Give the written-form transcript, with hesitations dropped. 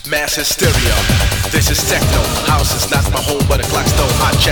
Mass hysteria. This is techno. House is not my home, but a clock stone. I check